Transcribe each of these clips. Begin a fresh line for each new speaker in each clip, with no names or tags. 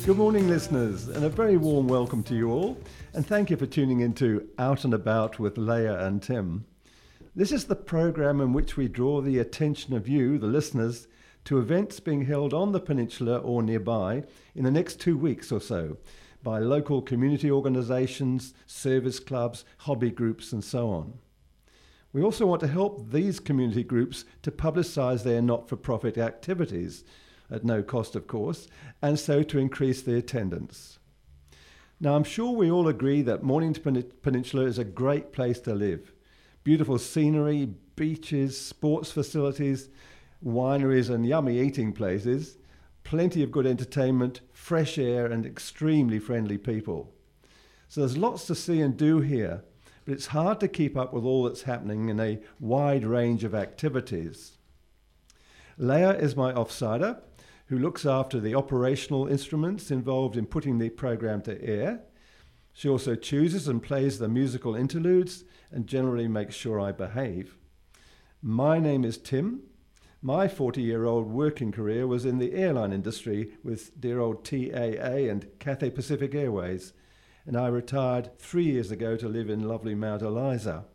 Good morning, listeners, and a very warm welcome to you all. And thank you for tuning into Out and About with Leah and Tim. This is the program in which we draw the attention of you, the listeners, to events being held on the peninsula or nearby in the next 2 weeks or so by local community organisations, service clubs, hobby groups, and so on. We also want to help these community groups to publicise their not-for-profit activities, at no cost, of course, and so to increase the attendance. Now, I'm sure we all agree that Mornington Peninsula is a great place to live. Beautiful scenery, beaches, sports facilities, wineries and yummy eating places, plenty of good entertainment, fresh air and extremely friendly people. So there's lots to see and do here, but it's hard to keep up with all that's happening in a wide range of activities. Leah is my offsider, who looks after the operational instruments involved in putting the program to air. She also chooses and plays the musical interludes and generally makes sure I behave. My name is Tim. My 40-year-old working career was in the airline industry with dear old TAA and Cathay Pacific Airways, and I retired 3 years ago to live in lovely Mount Eliza.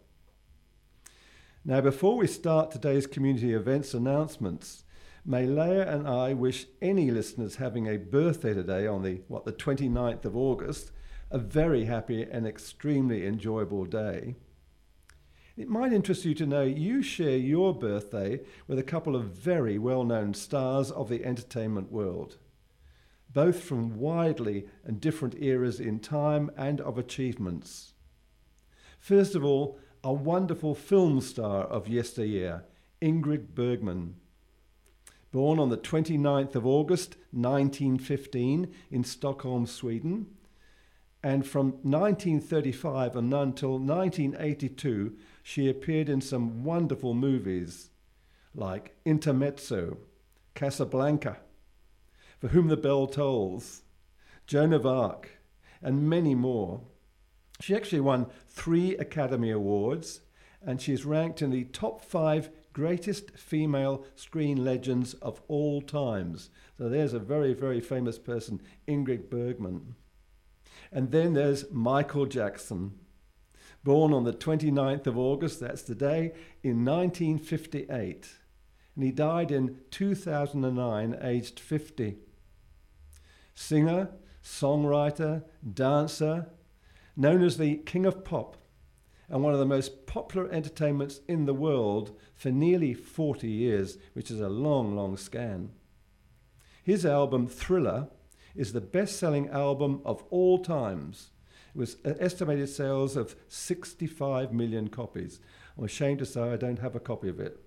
Now, before we start today's community events announcements, may Leah and I wish any listeners having a birthday today on the 29th of August, a very happy and extremely enjoyable day. It might interest you to know you share your birthday with a couple of very well-known stars of the entertainment world, both from widely and different eras in time and of achievements. First of all, a wonderful film star of yesteryear, Ingrid Bergman. Born on the 29th of August 1915 in Stockholm, Sweden, and from 1935 and until 1982 she appeared in some wonderful movies like Intermezzo, Casablanca, For Whom the Bell Tolls, Joan of Arc, and many more. She actually won 3 Academy Awards, and she's ranked in the top 5 greatest female screen legends of all times. So there's a very, very famous person, Ingrid Bergman. And then there's Michael Jackson, born on the 29th of August, that's today, in 1958. And he died in 2009, aged 50. Singer, songwriter, dancer, known as the King of Pop, and one of the most popular entertainments in the world for nearly 40 years, which is a long, long scan. His album, Thriller, is the best-selling album of all times. It was estimated sales of 65 million copies. I'm ashamed to say I don't have a copy of it.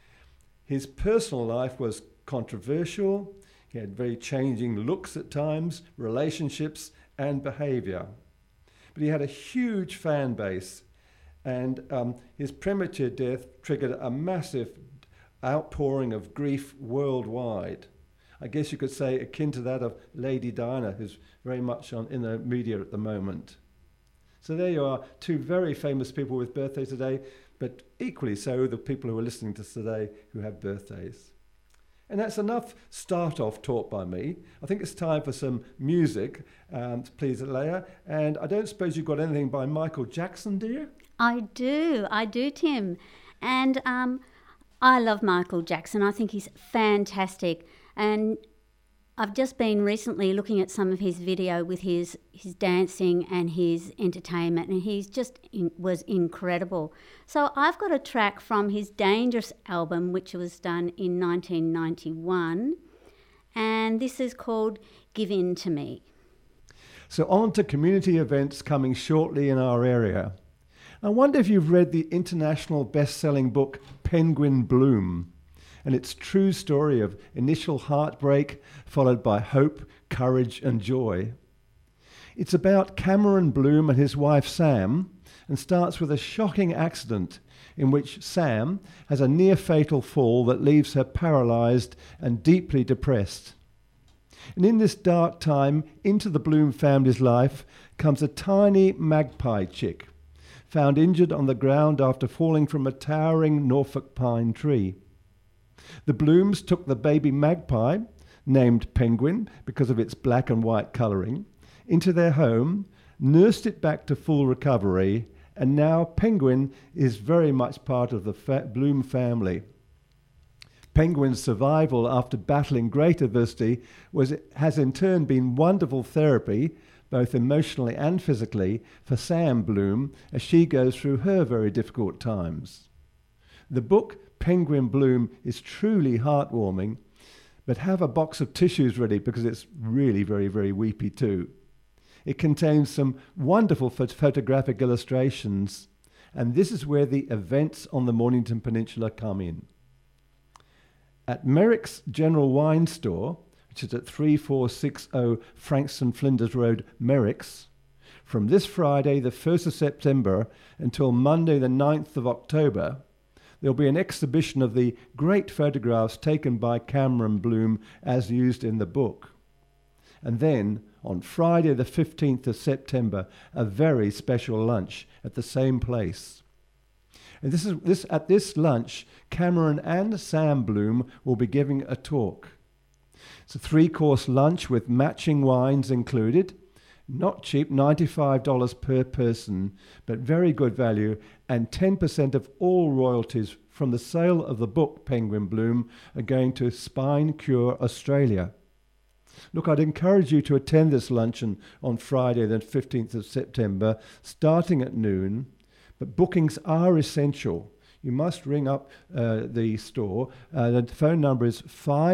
His personal life was controversial. He had very changing looks at times, relationships, and behaviour. But he had a huge fan base, and his premature death triggered a massive outpouring of grief worldwide. I guess you could say akin to that of Lady Diana, who's very much in the media at the moment. So there you are, 2 very famous people with birthdays today, but equally so the people who are listening to us today who have birthdays. And that's enough start-off talk by me. I think it's time for some music, please, Leah. And I don't suppose you've got anything by Michael Jackson, do you?
I do, Tim. And I love Michael Jackson. I think he's fantastic. And I've just been recently looking at some of his video with his dancing and his entertainment, and he's just was incredible. So I've got a track from his Dangerous album, which was done in 1991, and this is called Give In To Me.
So on to community events coming shortly in our area. I wonder if you've read the international best-selling book Penguin Bloom, and its true story of initial heartbreak followed by hope, courage and joy. It's about Cameron Bloom and his wife Sam, and starts with a shocking accident in which Sam has a near-fatal fall that leaves her paralysed and deeply depressed. And in this dark time, into the Bloom family's life comes a tiny magpie chick, found injured on the ground after falling from a towering Norfolk pine tree. The Blooms took the baby magpie, named Penguin because of its black and white colouring, into their home, nursed it back to full recovery, and now Penguin is very much part of the Bloom family. Penguin's survival after battling great adversity has in turn been wonderful therapy, both emotionally and physically, for Sam Bloom as she goes through her very difficult times. The book Penguin Bloom is truly heartwarming, but have a box of tissues ready because it's really very, very weepy too. It contains some wonderful photographic illustrations, and this is where the events on the Mornington Peninsula come in. At Merrick's General Wine Store, which is at 3460 Frankston Flinders Road, Merrick's, from this Friday, the 1st of September, until Monday, the 9th of October, there'll be an exhibition of the great photographs taken by Cameron Bloom as used in the book. And then, on Friday the 15th of September, a very special lunch at the same place. And at this lunch, Cameron and Sam Bloom will be giving a talk. It's a 3-course lunch with matching wines included. Not cheap, $95 per person, but very good value, and 10% of all royalties from the sale of the book Penguin Bloom are going to Spine Cure Australia. Look, I'd encourage you to attend this luncheon on Friday, the 15th of September, starting at noon, but bookings are essential. You must ring up the store. The phone number is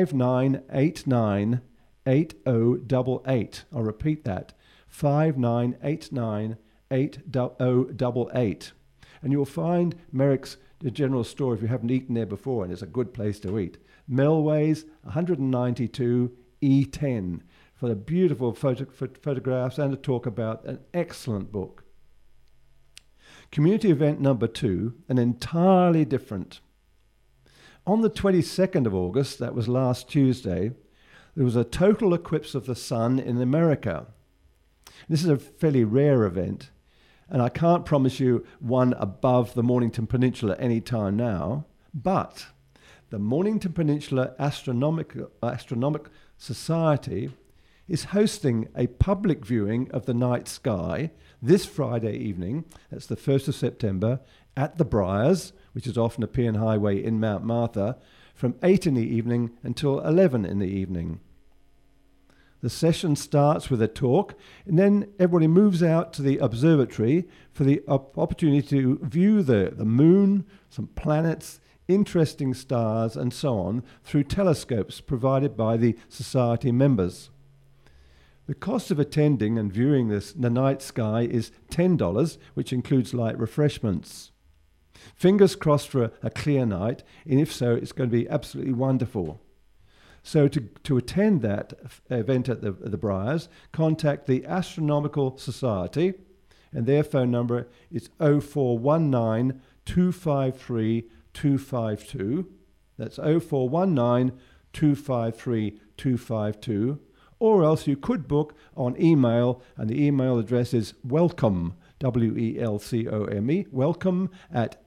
5989 8088. I'll repeat that, 5989 8088. And you'll find Merrick's the general store if you haven't eaten there before, and it's a good place to eat. Melways 192 E10 for the beautiful photographs and to talk about an excellent book. Community event number 2, an entirely different. On the 22nd of August, that was last Tuesday, there was a total eclipse of the sun in America. This is a fairly rare event, and I can't promise you one above the Mornington Peninsula any time now, but the Mornington Peninsula Astronomical Society is hosting a public viewing of the night sky this Friday evening, that's the 1st of September, at the Briars, which is off Nepean Highway in Mount Martha, from 8 in the evening until 11 in the evening. The session starts with a talk, and then everybody moves out to the observatory for the opportunity to view the moon, some planets, interesting stars, and so on through telescopes provided by the Society members. The cost of attending and viewing the night sky is $10, which includes light refreshments. Fingers crossed for a clear night, and if so, it's going to be absolutely wonderful. So to attend that event at the Briars, contact the Astronomical Society, and their phone number is 0419 253 252. That's 0419 253 252. Or else you could book on email, and the email address is welcome, WELCOME, welcome at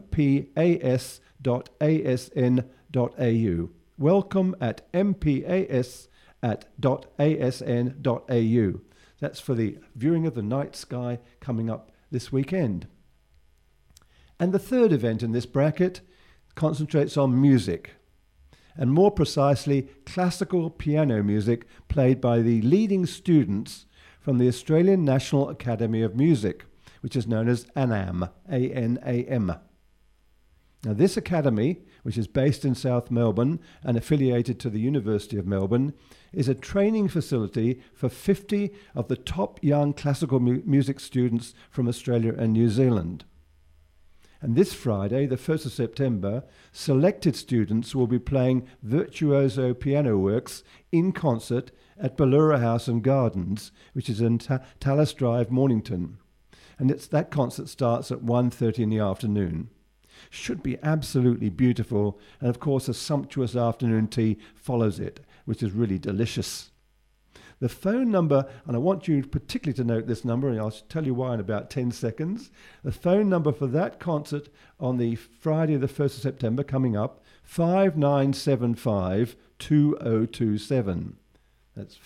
mpas.asn.au. Welcome at mpas.asn.au. That's for the viewing of the night sky coming up this weekend. And the third event in this bracket concentrates on music, and more precisely classical piano music played by the leading students from the Australian National Academy of Music, which is known as ANAM, A-N-A-M. Now this academy, which is based in South Melbourne and affiliated to the University of Melbourne, is a training facility for 50 of the top young classical music students from Australia and New Zealand. And this Friday, the 1st of September, selected students will be playing virtuoso piano works in concert at Ballura House and Gardens, which is in Tallis Drive, Mornington. And that concert starts at 1:30 in the afternoon. Should be absolutely beautiful, and of course a sumptuous afternoon tea follows it, which is really delicious. The phone number, and I want you particularly to note this number, and I'll tell you why in about 10 seconds. The phone number for that concert on the Friday the 1st of September coming up, 5975 2027. That's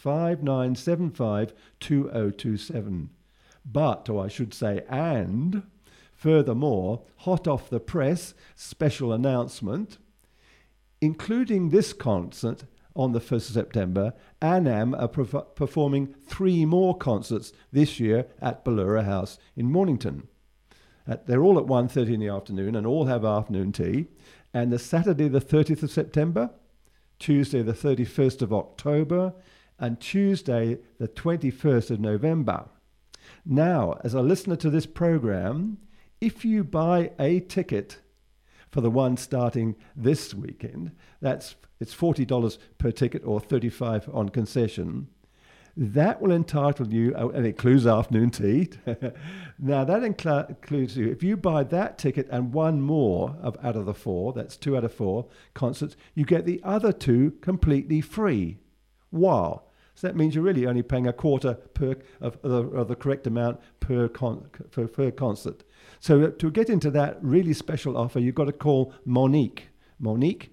5975-2027. But, or I should say, and, furthermore, hot off the press, special announcement, including this concert on the 1st of September, Anam are performing 3 more concerts this year at Ballura House in Mornington. They're all at 1:30 in the afternoon and all have afternoon tea. And the Saturday the 30th of September, Tuesday the 31st of October, and Tuesday the 21st of November. Now, as a listener to this program, if you buy a ticket for the one starting this weekend, it's $40 per ticket or $35 on concession. That will entitle you, and it includes afternoon tea. Now that includes you. If you buy that ticket and one more out of the 4, that's 2 out of 4 concerts, you get the other 2 completely free. Wow. So that means you're really only paying a quarter of the correct amount per concert. So to get into that really special offer, you've got to call Monique. Monique,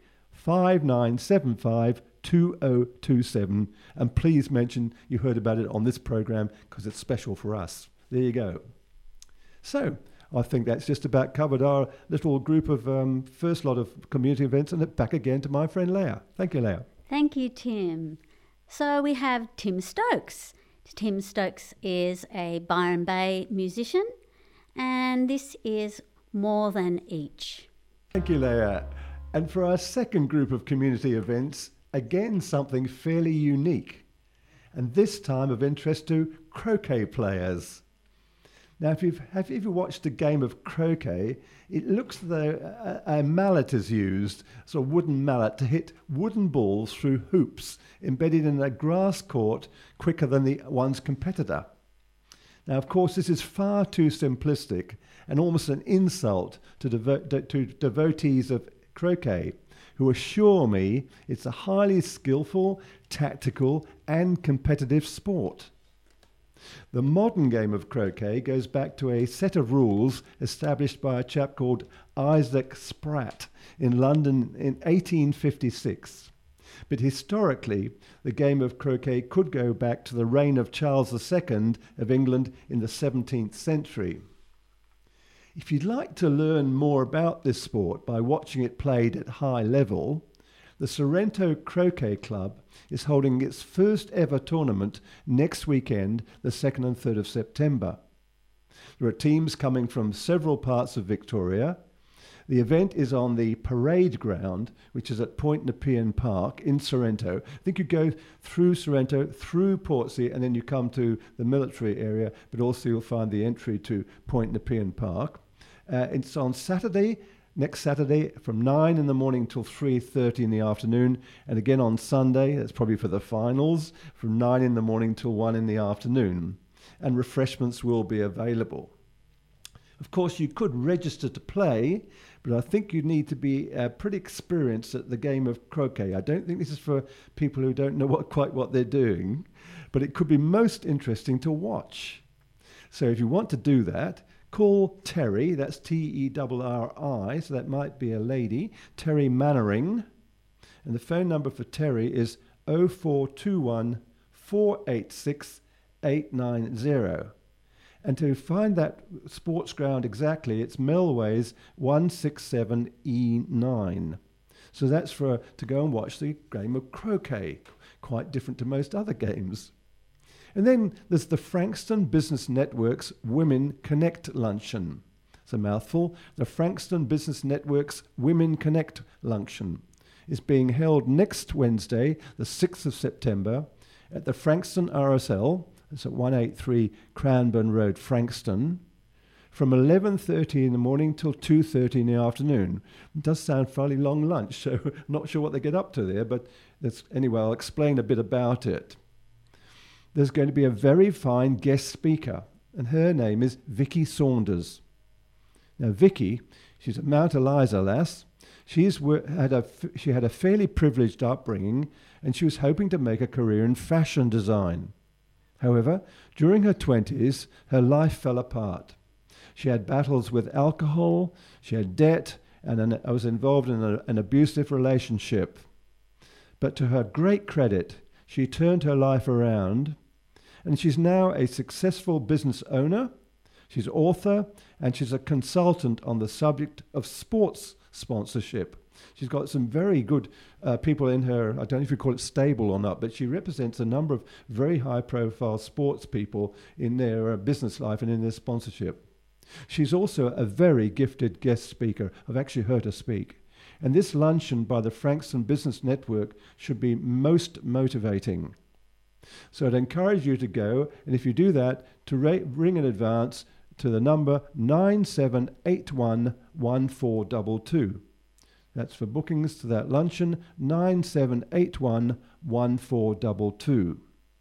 5975-2027. And please mention you heard about it on this program because it's special for us. There you go. So I think that's just about covered our little group of first lot of community events, and back again to my friend Leah. Thank you, Leah.
Thank you, Tim. So we have Tim Stokes. Tim Stokes is a Byron Bay musician, and this is More Than Each.
Thank you, Leah. And for our second group of community events, again something fairly unique, and this time of interest to croquet players. Now, if you've watched a game of croquet, it looks as though a mallet is used, so a wooden mallet, to hit wooden balls through hoops embedded in a grass court quicker than the one's competitor. Now, of course, this is far too simplistic and almost an insult to devotees of croquet, who assure me it's a highly skillful, tactical, and competitive sport. The modern game of croquet goes back to a set of rules established by a chap called Isaac Spratt in London in 1856. But historically, the game of croquet could go back to the reign of Charles II of England in the 17th century. If you'd like to learn more about this sport by watching it played at high level, the Sorrento Croquet Club is holding its first ever tournament next weekend, the 2nd and 3rd of September. There are teams coming from several parts of Victoria. The event is on the parade ground, which is at Point Nepean Park in Sorrento. I think you go through Sorrento, through Portsea, and then you come to the military area, but also you'll find the entry to Point Nepean Park. It's on Saturday, next Saturday, from 9 in the morning till 3:30 in the afternoon, and again on Sunday, that's probably for the finals, from 9 in the morning till 1 in the afternoon, and refreshments will be available. Of course, you could register to play, but I think you need to be pretty experienced at the game of croquet. I don't think this is for people who don't know quite what they're doing, but it could be most interesting to watch. So if you want to do that, call Terry, that's Terri, so that might be a lady, Terry Mannering. And the phone number for Terry is 0421 486 890. And to find that sports ground exactly, it's Melways 167E9. So that's to go and watch the game of croquet, quite different to most other games. And then there's the Frankston Business Network's Women Connect Luncheon. It's a mouthful. The Frankston Business Network's Women Connect Luncheon is being held next Wednesday, the 6th of September, at the Frankston RSL. It's at 183 Cranbourne Road, Frankston, from 11:30 in the morning till 2:30 in the afternoon. It does sound fairly long lunch, so not sure what they get up to there, but anyway, I'll explain a bit about it. There's going to be a very fine guest speaker, and her name is Vicky Saunders. Now, Vicky, she's a Mount Eliza lass. She had a fairly privileged upbringing, and she was hoping to make a career in fashion design. However, during her 20s, her life fell apart. She had battles with alcohol, she had debt, and was involved in an abusive relationship. But to her great credit, she turned her life around, and she's now a successful business owner, she's author, and she's a consultant on the subject of sports sponsorship. She's got some very good people in her, I don't know if you call it stable or not, but she represents a number of very high-profile sports people in their business life and in their sponsorship. She's also a very gifted guest speaker. I've actually heard her speak. And this luncheon by the Frankston Business Network should be most motivating. So I'd encourage you to go, and if you do that, to ring in advance to the number 97811422. That's for bookings to that luncheon, 97811422.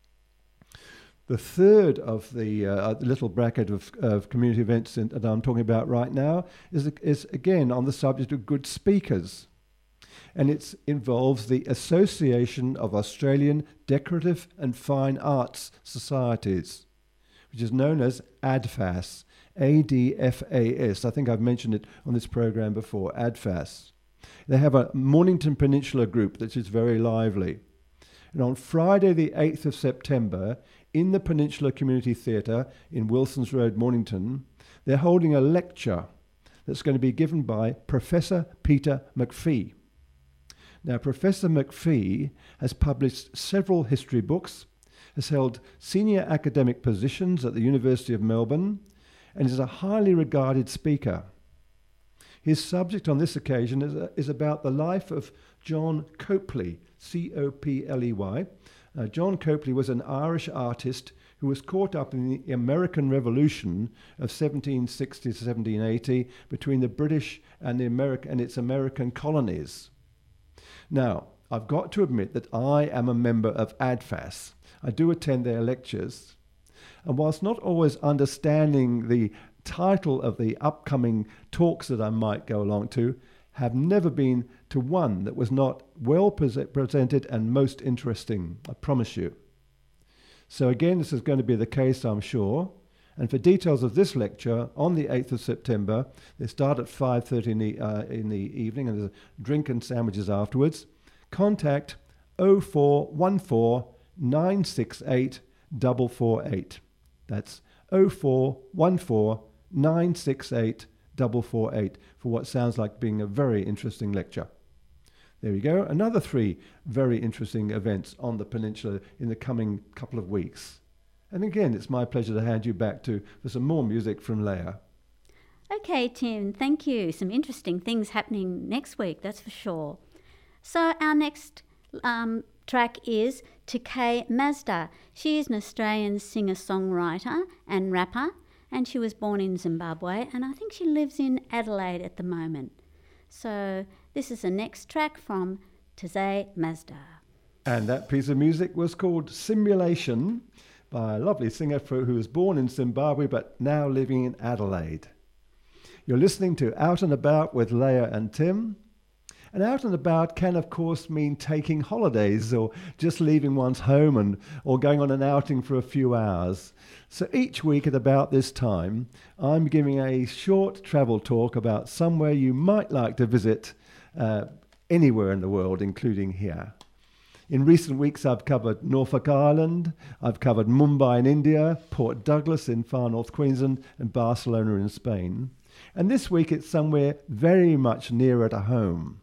The third of the little bracket of community events that I'm talking about right now is again on the subject of good speakers. And it involves the Association of Australian Decorative and Fine Arts Societies, which is known as ADFAS, ADFAS. I think I've mentioned it on this program before, ADFAS. They have a Mornington Peninsula group that is very lively. And on Friday the 8th of September, in the Peninsula Community Theatre in Wilsons Road, Mornington, they're holding a lecture that's going to be given by Professor Peter McPhee. Now, Professor McPhee has published several history books, has held senior academic positions at the University of Melbourne, and is a highly regarded speaker. His subject on this occasion is about the life of John Copley, C-O-P-L-E-Y. John Copley was an Irish artist who was caught up in the American Revolution of 1760 to 1780 between the British and its American colonies. Now, I've got to admit that I am a member of ADFAS. I do attend their lectures. And whilst not always understanding the title of the upcoming talks that I might go along to, have never been to one that was not well presented and most interesting, I promise you. So again, this is going to be the case, I'm sure. And for details of this lecture, on the 8th of September, they start at 5:30 in the evening, and there's a drink and sandwiches afterwards. Contact 0414 968 448. That's 0414 968 448 for what sounds like being a very interesting lecture. There we go. Another 3 very interesting events on the peninsula in the coming couple of weeks. And again, it's my pleasure to hand you back for some more music from Leah.
Okay, Tim, thank you. Some interesting things happening next week, that's for sure. So our next track is Takei Mazda. She is an Australian singer-songwriter and rapper, and she was born in Zimbabwe, and I think she lives in Adelaide at the moment. So this is the next track from Takei Mazda.
And that piece of music was called Simulation by a lovely singer who was born in Zimbabwe but now living in Adelaide. You're listening to Out and About with Leah and Tim. And out and about can, of course, mean taking holidays or just leaving one's home or going on an outing for a few hours. So each week at about this time, I'm giving a short travel talk about somewhere you might like to visit anywhere in the world, including here. In recent weeks, I've covered Norfolk Island, I've covered Mumbai in India, Port Douglas in far north Queensland, and Barcelona in Spain. And this week, it's somewhere very much nearer to home.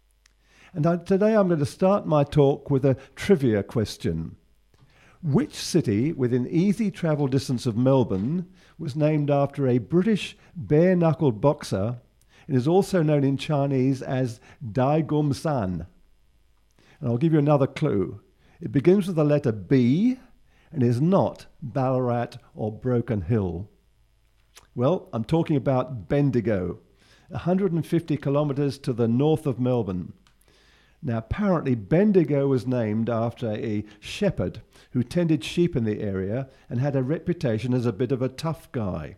And today I'm going to start my talk with a trivia question. Which city within easy travel distance of Melbourne was named after a British bare-knuckled boxer and is also known in Chinese as Dai Gum San? And I'll give you another clue. It begins with the letter B and is not Ballarat or Broken Hill. Well, I'm talking about Bendigo, 150 kilometres to the north of Melbourne. Now, apparently, Bendigo was named after a shepherd who tended sheep in the area and had a reputation as a bit of a tough guy.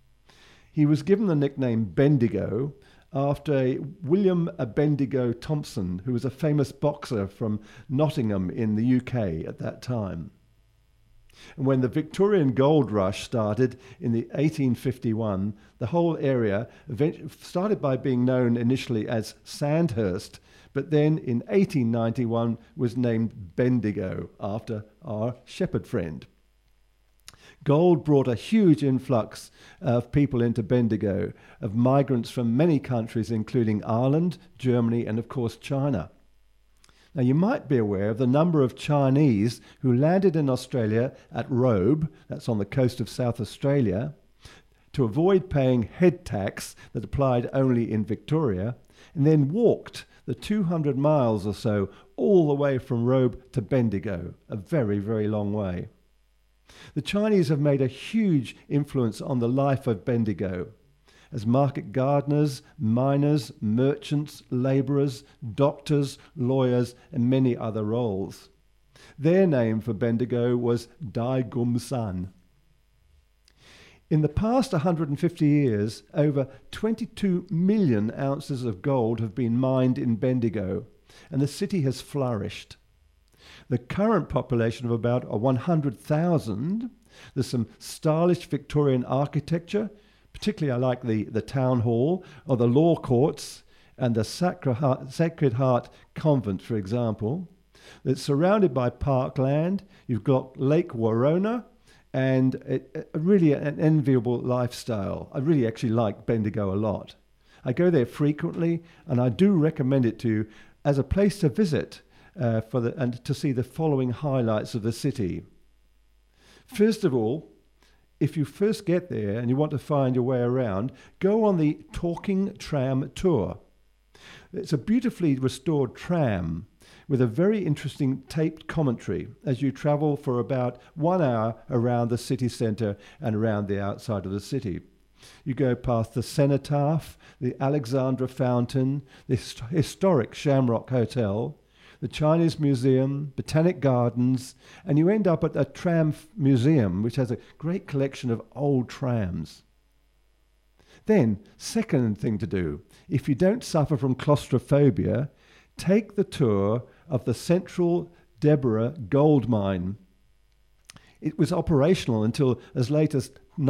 He was given the nickname Bendigo after William Bendigo Thompson, who was a famous boxer from Nottingham in the UK at that time. And when the Victorian gold rush started in the 1851, the whole area started by being known initially as Sandhurst, but then in 1891 was named Bendigo after our shepherd friend. Gold brought a huge influx of people into Bendigo, of migrants from many countries, including Ireland, Germany, and of course China. Now, you might be aware of the number of Chinese who landed in Australia at Robe, that's on the coast of South Australia, to avoid paying head tax that applied only in Victoria, and then walked the 200 miles or so all the way from Robe to Bendigo, a very, very long way. The Chinese have made a huge influence on the life of Bendigo, as market gardeners, miners, merchants, labourers, doctors, lawyers, and many other roles. Their name for Bendigo was Dai Gum San. In the past 150 years, over 22 million ounces of gold have been mined in Bendigo, and the city has flourished. The current population of about 100,000, there's some stylish Victorian architecture. Particularly I like the town hall or the law courts and the Sacred Heart Convent, for example. It's surrounded by parkland. You've got Lake Warona and really an enviable lifestyle. I really actually like Bendigo a lot. I go there frequently and I do recommend it to you as a place to visit and to see the following highlights of the city. First of all, if you first get there and you want to find your way around, go on the Talking Tram tour. It's a beautifully restored tram with a very interesting taped commentary as you travel for about 1 hour around the city centre and around the outside of the city. You go past the Cenotaph, the Alexandra Fountain, the historic Shamrock Hotel, the Chinese Museum, Botanic Gardens, and you end up at a tram museum, which has a great collection of old trams. Then, second thing to do, if you don't suffer from claustrophobia, take the tour of the Central Deborah Gold Mine. It was operational until as late as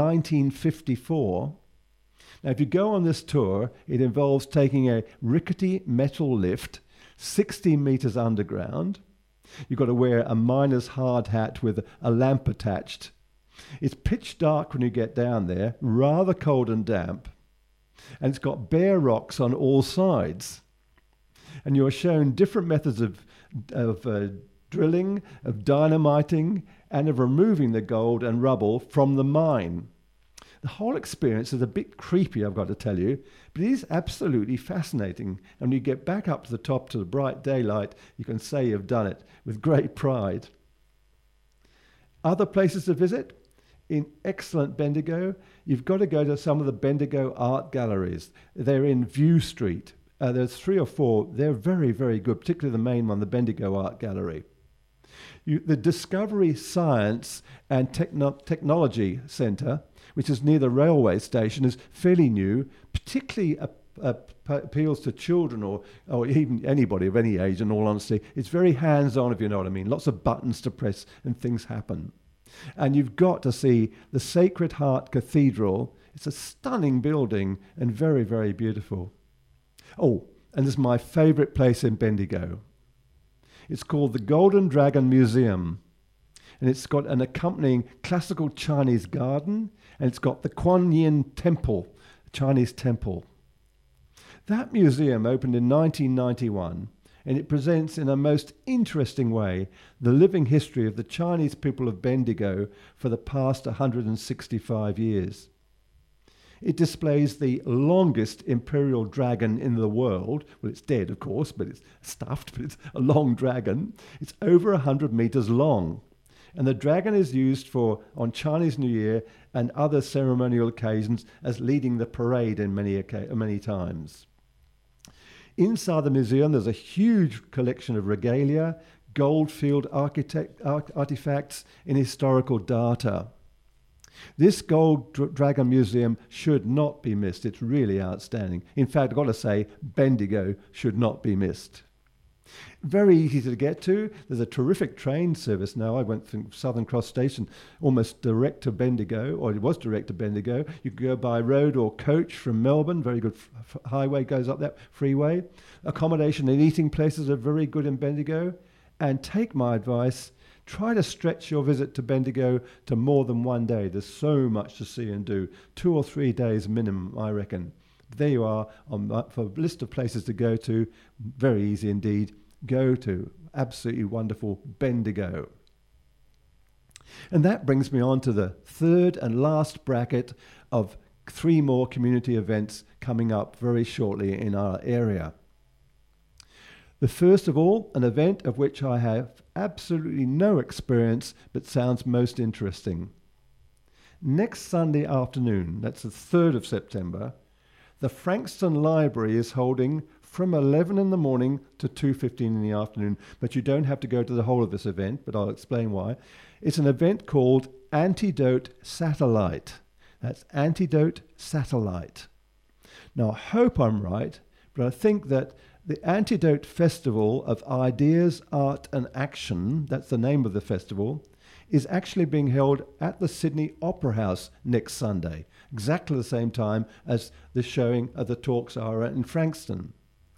1954. Now, if you go on this tour, it involves taking a rickety metal lift 60 metres underground. You've got to wear a miner's hard hat with a lamp attached. It's pitch dark when you get down there, rather cold and damp, and it's got bare rocks on all sides. And you're shown different methods of drilling, of dynamiting, and of removing the gold and rubble from the mine. The whole experience is a bit creepy, I've got to tell you, but it is absolutely fascinating. And when you get back up to the top to the bright daylight, you can say you've done it with great pride. Other places to visit? In excellent Bendigo, you've got to go to some of the Bendigo art galleries. They're in View Street. There's 3 or 4. They're very, very good, particularly the main one, the Bendigo Art Gallery. The Discovery Science and Technology Centre, which is near the railway station, is fairly new, particularly appeals to children or even anybody of any age, in all honesty. It's very hands-on, if you know what I mean. Lots of buttons to press and things happen. And you've got to see the Sacred Heart Cathedral. It's a stunning building and very, very beautiful. Oh, and this is my favourite place in Bendigo. It's called the Golden Dragon Museum. And it's got an accompanying classical Chinese garden, and it's got the Kuan Yin Temple, the Chinese temple. That museum opened in 1991, and it presents in a most interesting way the living history of the Chinese people of Bendigo for the past 165 years. It displays the longest imperial dragon in the world. Well, it's dead, of course, but it's stuffed, but it's a long dragon. It's over 100 meters long. And the dragon is used on Chinese New Year and other ceremonial occasions as leading the parade in many times. Inside the museum, there's a huge collection of regalia, goldfield artifacts, and historical data. This Gold Dragon Museum should not be missed. It's really outstanding. In fact, I've got to say, Bendigo should not be missed. Very easy to get to. There's a terrific train service now. I went from Southern Cross Station almost direct to Bendigo, or it was direct to Bendigo. You could go by road or coach from Melbourne. Very good highway goes up that freeway. Accommodation and eating places are very good in Bendigo. And take my advice, try to stretch your visit to Bendigo to more than one day. There's so much to see and do. 2 or 3 days minimum, I reckon. There you are for a list of places to go to. Very easy indeed. Go to absolutely wonderful Bendigo. And that brings me on to the third and last bracket of 3 more community events coming up very shortly in our area. The first of all, an event of which I have absolutely no experience but sounds most interesting. Next Sunday afternoon, that's the 3rd of September, the Frankston Library is holding from 11 in the morning to 2:15 in the afternoon, but you don't have to go to the whole of this event, but I'll explain why. It's an event called Antidote Satellite. That's Antidote Satellite. Now, I hope I'm right, but I think that the Antidote Festival of Ideas, Art and Action, that's the name of the festival, is actually being held at the Sydney Opera House next Sunday, exactly the same time as the showing of the talks are in Frankston.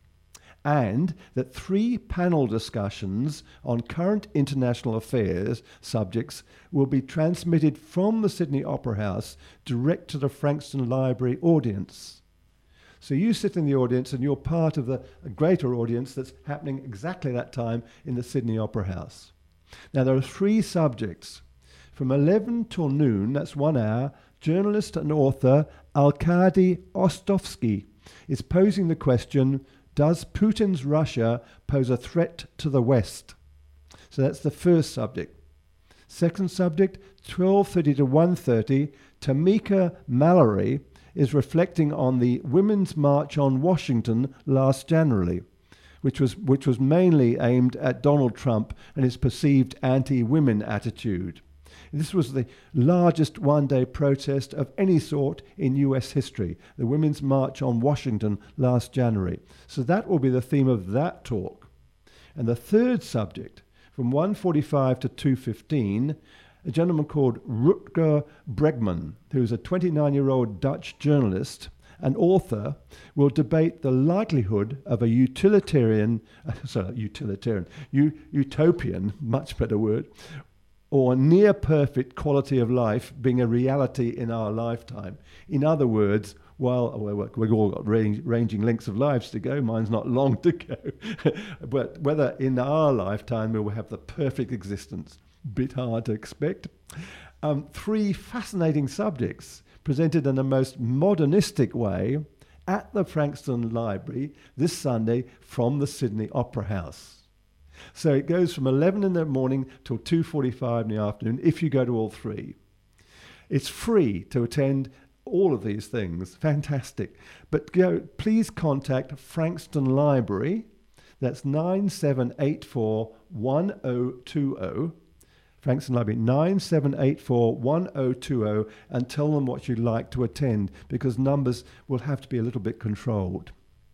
And that 3 panel discussions on current international affairs subjects will be transmitted from the Sydney Opera House direct to the Frankston Library audience. So you sit in the audience and you're part of the greater audience that's happening exactly that time in the Sydney Opera House. Now there are 3 subjects. From 11 till noon, that's 1 hour, journalist and author Arkady Ostovsky is posing the question, does Putin's Russia pose a threat to the West? So that's the first subject. Second subject, 12:30 to 1:30, Tamika Mallory is reflecting on the Women's March on Washington last January, which was mainly aimed at Donald Trump and his perceived anti-women attitude. This was the largest one-day protest of any sort in US history, the Women's March on Washington last January. So that will be the theme of that talk. And the third subject, from 1:45 to 2:15, a gentleman called Rutger Bregman, who's a 29-year-old Dutch journalist and author, will debate the likelihood of a utopian, much better word, or near perfect quality of life being a reality in our lifetime. In other words, while we've all got ranging lengths of lives to go, mine's not long to go, but whether in our lifetime we will have the perfect existence, bit hard to expect. 3 fascinating subjects presented in a most modernistic way at the Frankston Library this Sunday from the Sydney Opera House. So it goes from 11 in the morning till 2:45 in the afternoon if you go to all 3. It's free to attend all of these things. Fantastic. But please contact Frankston Library. That's 9784-1020. Frankston Library, 9784-1020, and tell them what you'd like to attend, because numbers will have to be a little bit controlled.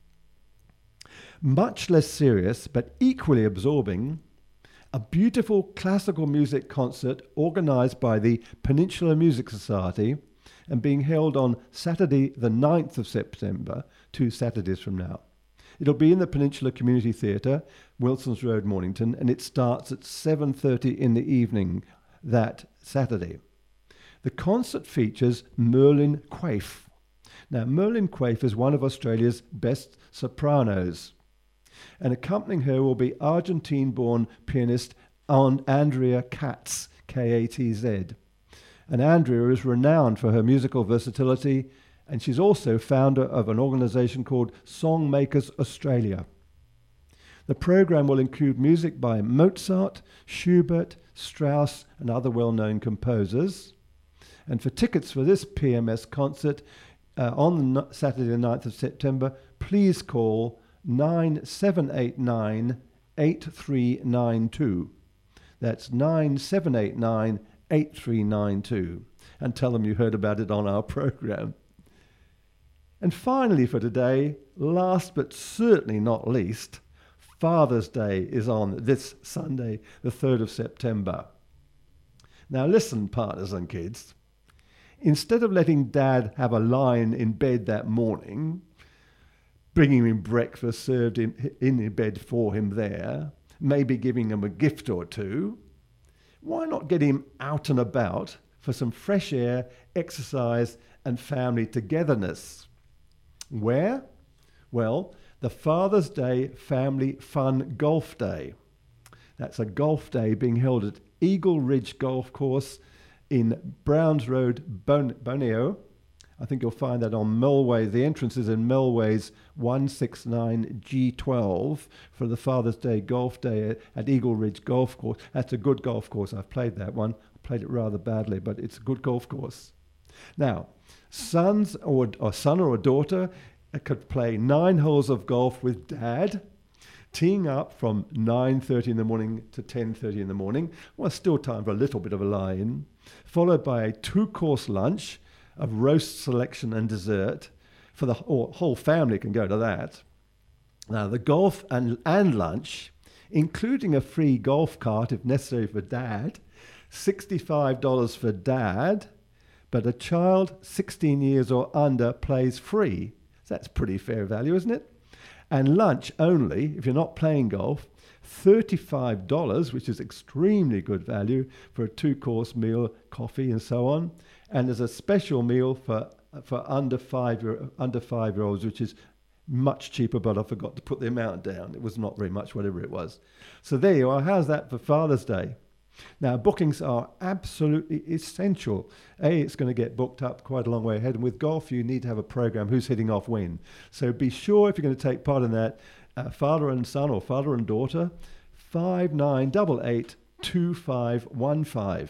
Much less serious, but equally absorbing, a beautiful classical music concert organised by the Peninsula Music Society and being held on Saturday the 9th of September, 2 Saturdays from now. It'll be in the Peninsula Community Theatre, Wilsons Road, Mornington, and it starts at 7:30 in the evening that Saturday. The concert features Merlin Quaife. Now, Merlin Quaife is one of Australia's best sopranos, and accompanying her will be Argentine-born pianist Andrea Katz, K-A-T-Z. And Andrea is renowned for her musical versatility, and she's also founder of an organisation called Songmakers Australia. The program will include music by Mozart, Schubert, Strauss, and other well-known composers. And for tickets for this PMS concert on Saturday the 9th of September, please call 9789-8392. That's 9789-8392. And tell them you heard about it on our program. And finally for today, last but certainly not least, Father's Day is on this Sunday, the 3rd of September. Now listen, partners and kids. Instead of letting Dad have a line in bed that morning, bringing him breakfast served in bed for him there, maybe giving him a gift or two, why not get him out and about for some fresh air, exercise and family togetherness? Where? Well, the Father's Day Family Fun Golf Day. That's a golf day being held at Eagle Ridge Golf Course in Browns Road, Boneo. I think you'll find that on Melway. The entrance is in Melway's 169G12 for the Father's Day Golf Day at Eagle Ridge Golf Course. That's a good golf course. I've played that one. I played it rather badly, but it's a good golf course. Now, son or daughter could play 9 holes of golf with Dad, teeing up from 9:30 in the morning to 10:30 in the morning. Well, still time for a little bit of a lie-in, followed by a 2-course lunch of roast selection and dessert. For the whole family can go to that. Now, the golf and lunch, including a free golf cart if necessary for Dad, $65 for Dad, but a child 16 years or under plays free. So that's pretty fair value, isn't it? And lunch only, if you're not playing golf, $35, which is extremely good value for a 2-course meal, coffee and so on. And there's a special meal for under 5-year-olds, which is much cheaper, but I forgot to put the amount down. It was not very much, whatever it was. So there you are. How's that for Father's Day? Now, bookings are absolutely essential. It's going to get booked up quite a long way ahead. And with golf, you need to have a program who's hitting off when. So be sure if you're going to take part in that, father and son or father and daughter, 59882515.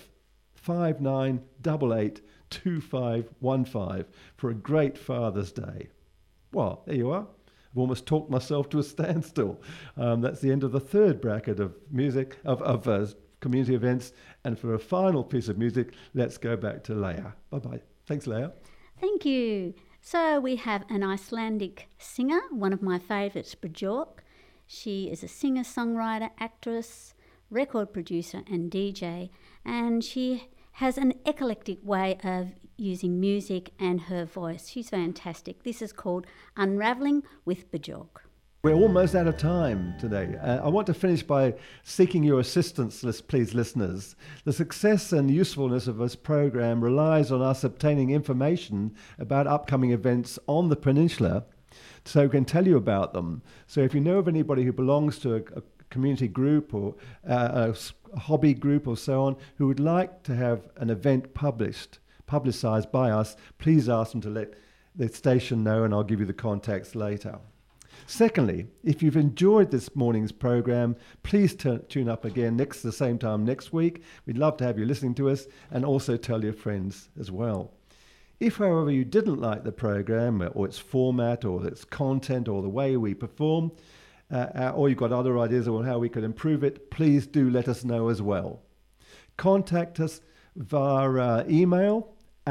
59882515 for a great Father's Day. Well, there you are. I've almost talked myself to a standstill. That's the end of the 3rd bracket of music, of community events. And for a final piece of music, let's go back to Leah. Bye-bye. Thanks, Leah.
Thank you. So we have an Icelandic singer, one of my favourites, Björk. She is a singer, songwriter, actress, record producer and DJ, and she has an eclectic way of using music and her voice. She's fantastic. This is called Unraveling with Björk.
We're almost out of time today. I want to finish by seeking your assistance, please, listeners. The success and usefulness of this program relies on us obtaining information about upcoming events on the peninsula so we can tell you about them. So if you know of anybody who belongs to a community group or a hobby group or so on who would like to have an event publicised by us, please ask them to let the station know, and I'll give you the contacts later. Secondly, if you've enjoyed this morning's program, please tune up again the same time next week. We'd love to have you listening to us, and also tell your friends as well. If, however, you didn't like the program or its format or its content or the way we perform, or you've got other ideas on how we could improve it, please do let us know as well. Contact us via email,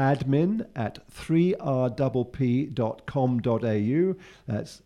admin@3rpp.com.au. That's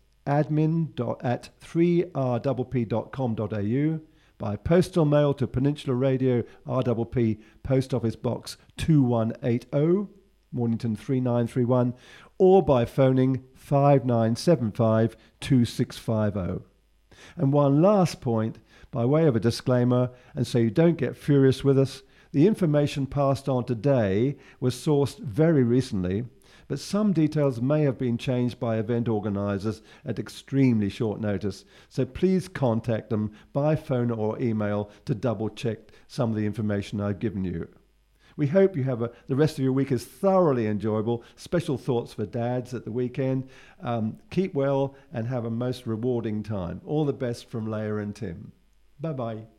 admin@3rpp.com.au. By postal mail to Peninsula Radio, RPP, Post Office Box 2180, Mornington 3931, or by phoning 5975 2650. And one last point, by way of a disclaimer, and so you don't get furious with us, the information passed on today was sourced very recently, but some details may have been changed by event organisers at extremely short notice, so please contact them by phone or email to double check some of the information I've given you. We hope you have the rest of your week is thoroughly enjoyable. Special thoughts for dads at the weekend. Keep well and have a most rewarding time. All the best from Leah and Tim. Bye-bye.